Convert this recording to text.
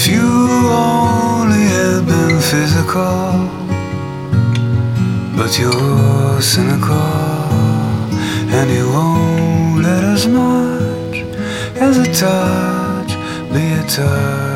If you only had been physical, but you're cynical, and you won't let as much as a touch be a touch.